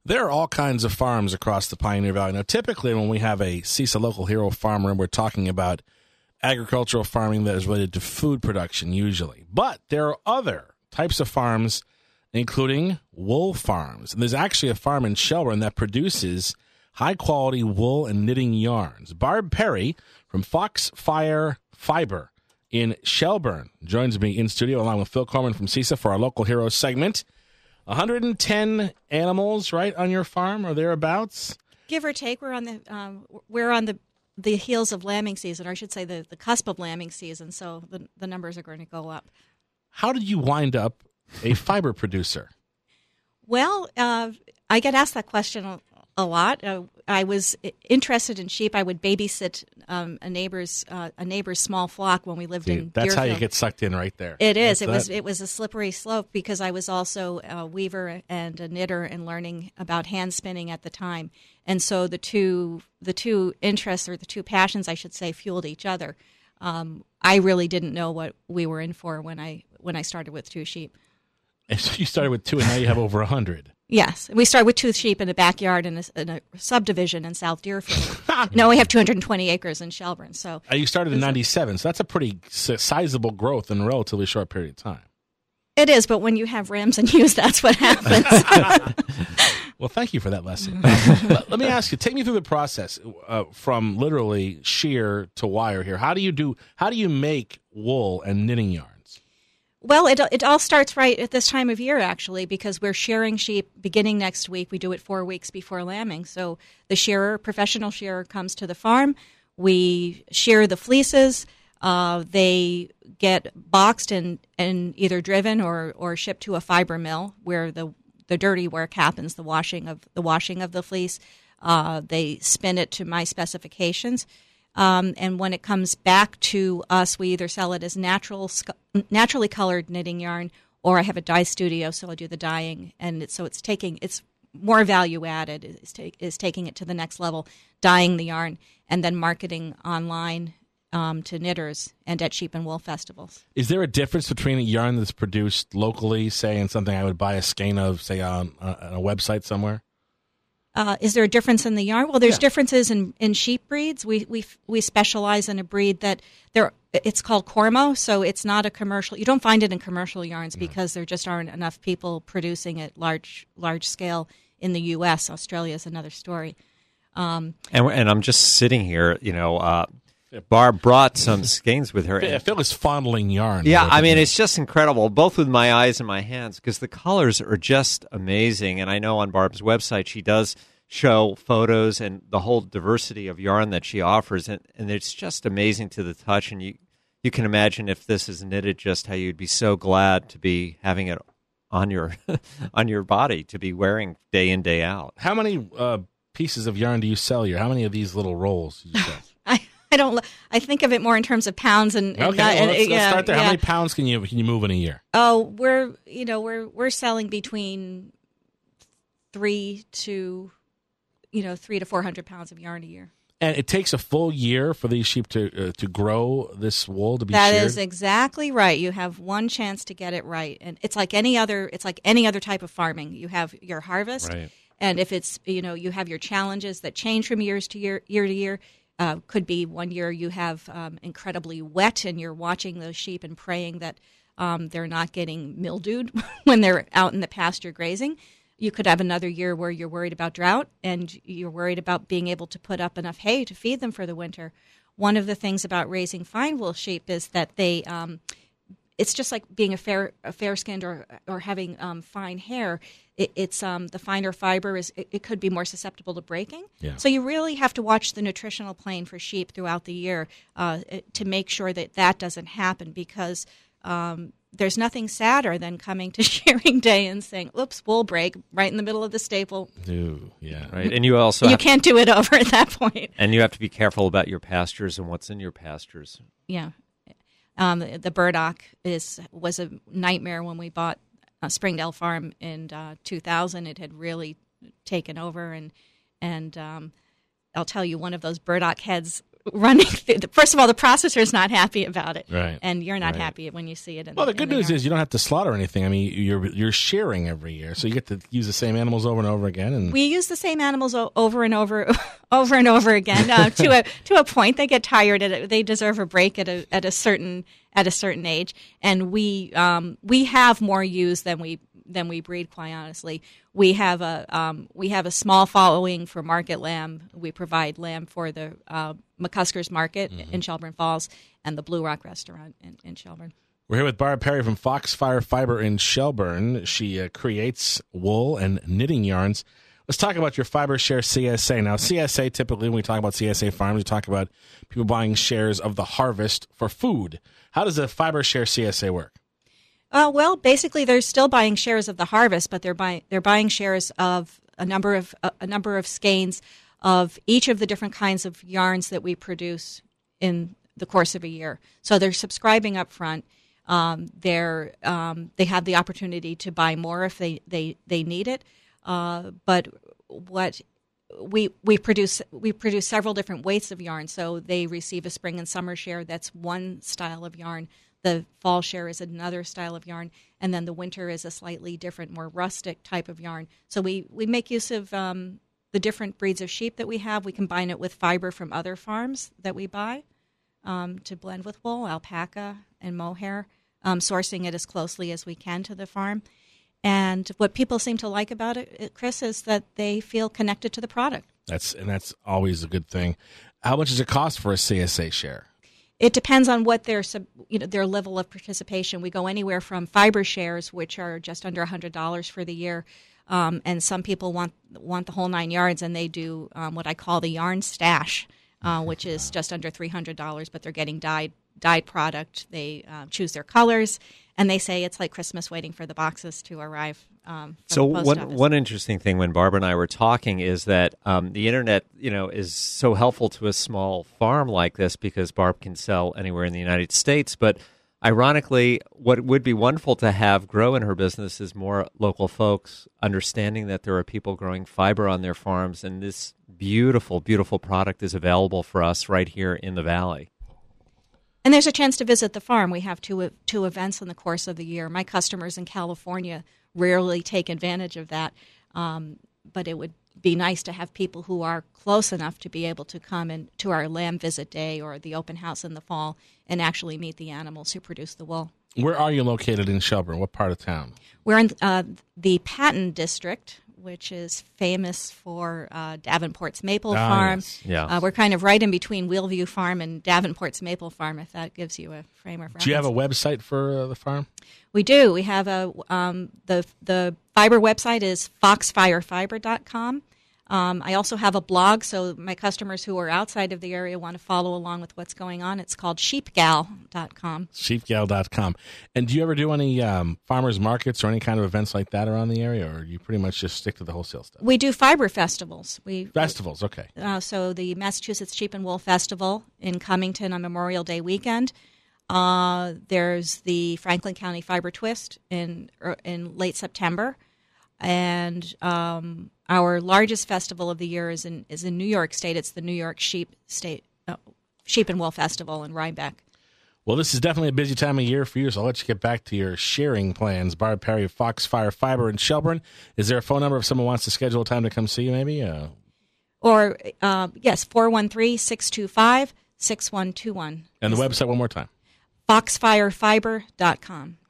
There are all kinds of farms across the Pioneer Valley. Now, typically when we have a CISA Local Hero Farmer, we're talking about agricultural farming that is related to food production usually. But there are other types of farms, including wool farms. And there's actually a farm in Shelburne that produces high-quality wool and knitting yarns. Barb Perry from Foxfire Fiber in Shelburne joins me in studio along with Phil Corman from CISA for our Local Heroes segment. 110 animals, right, on your farm or thereabouts? Give or take. We're on the heels of lambing season, or I should say the cusp of lambing season, so the numbers are going to go up. How did you wind up a fiber producer? Well, I get asked that question a lot. I was interested in sheep. I would babysit a neighbor's small flock when we lived in That's Deerfield. how you get sucked in right there. It is. It was a slippery slope because I was also a weaver and a knitter and learning about hand spinning at the time. And so the two interests, or the two passions, I should say, fueled each other. I really didn't know what we were in for when I started with 2 sheep. And so you started with 2, and now you have over 100. Yes, we started with 2 sheep in a backyard in a subdivision in South Deerfield. Now we have 220 acres in Shelburne. So you started in 97, so that's a pretty sizable growth in a relatively short period of time. It is, but when you have rams and ewes, that's what happens. Well, thank you for that lesson. Let me ask you, take me through the process from literally shear to wire here. How do you make wool and knitting yarns? Well, it all starts right at this time of year, actually, because we're shearing sheep beginning next week. We do it 4 weeks before lambing. So the professional shearer, comes to the farm. We shear the fleeces. They get boxed and either driven or shipped to a fiber mill where the dirty work happens, the washing of the fleece. They spin it to my specifications. And when it comes back to us, we either sell it as naturally colored knitting yarn, or I have a dye studio, so I do the dyeing. And it's more value added, is taking it to the next level, dyeing the yarn, and then marketing online to knitters and at sheep and wool festivals. Is there a difference between a yarn that's produced locally, say, and something I would buy a skein of, say, on a website somewhere? Is there a difference in the yarn? Well, there's differences in sheep breeds. We specialize in a breed that it's called Cormo, so it's not a commercial. You don't find it in commercial yarns because there just aren't enough people producing at large scale in the U.S. Australia is another story. And I'm just sitting here, Barb brought some skeins with her. Phil is fondling yarn. Yeah, I mean, it's just incredible, both with my eyes and my hands, because the colors are just amazing. And I know on Barb's website she does show photos and the whole diversity of yarn that she offers, and it's just amazing to the touch. And you can imagine if this is knitted, just how you'd be so glad to be having it on your on your body, to be wearing day in, day out. How many pieces of yarn do you sell here? How many of these little rolls do you sell? I think of it more in terms of pounds and okay. Let's start there. Yeah. How many pounds can you move in a year? Oh, we're selling between 300 to 400 pounds of yarn a year. And it takes a full year for these sheep to grow this wool to be sheared? That is exactly right. You have one chance to get it right, and it's like any other type of farming. You have your harvest, right. And if it's you have your challenges that change from year to year. Could be one year you have incredibly wet and you're watching those sheep and praying that they're not getting mildewed when they're out in the pasture grazing. You could have another year where you're worried about drought and you're worried about being able to put up enough hay to feed them for the winter. One of the things about raising fine wool sheep is that they it's just like being a fair-skinned or having fine hair. It's the finer fiber it could be more susceptible to breaking. Yeah. So you really have to watch the nutritional plane for sheep throughout the year to make sure that doesn't happen, because there's nothing sadder than coming to shearing day and saying, "Oops, wool break right in the middle of the staple." Ooh, yeah. Right, and you also can't do it over at that point. And you have to be careful about your pastures and what's in your pastures. Yeah. The burdock was a nightmare when we bought Springdale Farm in 2000. It had really taken over, and I'll tell you, one of those burdock heads running. First of all, the processor's not happy about it, Right. and you're not Right. happy when you see it. Well, the good news is you don't have to slaughter anything. I mean, you're sharing every year, so you get to use the same animals over and over again. And we use the same animals over and over, over and over again to a point. They get tired. They deserve a break at a certain age, and we have more ewes than we breed. Quite honestly, we have a small following for market lamb. We provide lamb for the McCuskers Market in Shelburne Falls and the Blue Rock Restaurant in Shelburne. we're here with Barb Perry from Foxfire Fiber in Shelburne. She creates wool and knitting yarns. Let's talk about your Fiber Share CSA. Now, CSA, typically when we talk about CSA farms, we talk about people buying shares of the harvest for food. How does a Fiber Share CSA work? Well, basically, they're still buying shares of the harvest, but they're buying shares of a number of skeins of each of the different kinds of yarns that we produce in the course of a year. So they're subscribing up front. They have the opportunity to buy more if they need it. But what we produce several different weights of yarn. So they receive a spring and summer share. That's one style of yarn. The fall share is another style of yarn, and then the winter is a slightly different, more rustic type of yarn. So we make use of the different breeds of sheep that we have. We combine it with fiber from other farms that we buy to blend with wool, alpaca and mohair, sourcing it as closely as we can to the farm. And what people seem to like about it, Chris, is that they feel connected to the product. That's always a good thing. How much does it cost for a CSA share? It depends on what their level of participation. We go anywhere from fiber shares, which are just under $100 for the year, and some people want the whole 9 yards, and they do what I call the yarn stash, which is just under $300, but they're getting dyed product. They choose their colors, and they say it's like Christmas waiting for the boxes to arrive. So one interesting thing when Barbara and I were talking is that the internet, is so helpful to a small farm like this because Barb can sell anywhere in the United States. But ironically, what would be wonderful to have grow in her business is more local folks understanding that there are people growing fiber on their farms, and this beautiful, beautiful product is available for us right here in the Valley. And there's a chance to visit the farm. We have two events in the course of the year. My customers in California rarely take advantage of that, but it would be nice to have people who are close enough to be able to come in to our lamb visit day or the open house in the fall and actually meet the animals who produce the wool. Where are you located in Shelburne? What part of town? We're in the Patton District, which is famous for Davenport's Maple Farm. Yes. Yeah. We're kind of right in between Wheelview Farm and Davenport's Maple Farm, if that gives you a frame of reference. Do you have a website for the farm? We do. We have the fiber website is foxfirefiber.com. I also have a blog, so my customers who are outside of the area want to follow along with what's going on. It's called sheepgal.com. Sheepgal.com. And do you ever do any farmers markets or any kind of events like that around the area, or you pretty much just stick to the wholesale stuff? We do fiber festivals. Festivals, okay. So the Massachusetts Sheep and Wool Festival in Cummington on Memorial Day weekend. There's the Franklin County Fiber Twist in late September. And our largest festival of the year is in New York State. It's the New York Sheep and Wool Festival in Rhinebeck. Well, this is definitely a busy time of year for you, so I'll let you get back to your sharing plans. Barb Perry of Foxfire Fiber in Shelburne. Is there a phone number if someone wants to schedule a time to come see you, maybe? Yes, 413-625-6121. And the website one more time. Foxfirefiber.com.